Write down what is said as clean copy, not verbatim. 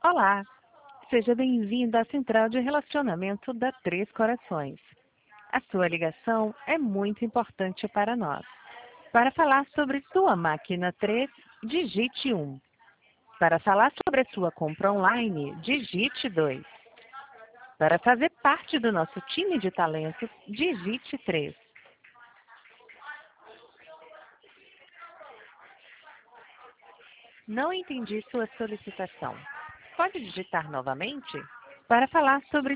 Olá, seja bem-vindo à Central de Relacionamento da Três Corações. A sua ligação é muito importante para nós. Para falar sobre sua máquina 3, digite 1. Para falar sobre a sua compra online, digite 2. Para fazer parte do nosso time de talentos, digite 3. Não entendi sua solicitação. Pode digitar novamente? Para falar sobre